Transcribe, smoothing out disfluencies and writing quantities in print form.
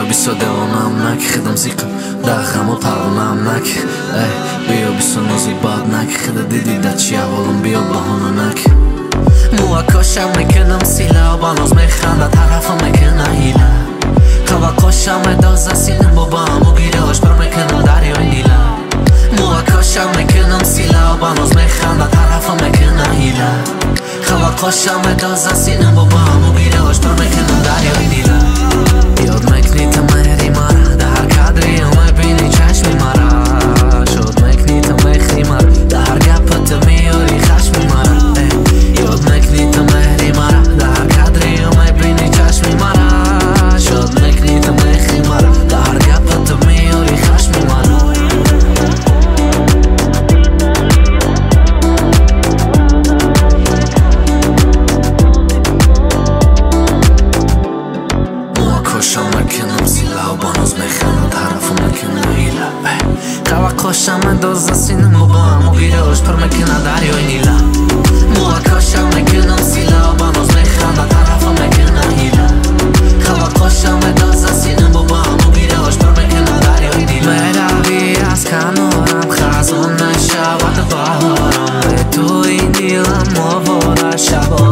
بیسو دوانم نک خیدم زیقم داغم و پروانم نک بیا بیسو نوزی باد نک خیده دیدی دا چی اولم بیا بهانه نک موها کاشم میکنم سیلا بانوز میخنده طرفم میکنه هیله هوا کاشم میدازه سینم بابام و گیرهاش بر میکنم دریای نیله موها کاشم میکنم سیلا بانوز میخنده طرفم میکنه هیله هوا کاشم میدازه سینم بابام و گیرهاش بر میکنم دریای نیله یاد میکنی تا مهری مرا ده هر کدری هم میبینی چشمی مرا شد میکنی تا میخری مرا ده هر گپت میاری خشمی مرا یاد میکنی تا مهری مرا ده هر کدری هم میبینی چشمی مرا شد میکنی تا میخری مرا ده هر گپت میاری خشمی مرا کاشم مکنم سیلا و بانوز میخنم طرفو مکنه هیله قوا کاشم اندازه سینم و با هم و گیرهاش پر مکنه دریای نیله موها کاشم مکنم سیلا و بانوز میخنم طرفو مکنه هیله قوا کاشم اندازه سینم و با هم و گیرهاش پر مکنه دریای نیله میروی از کنارم خزان نشود بهارم به تو این دیلم آواره شبا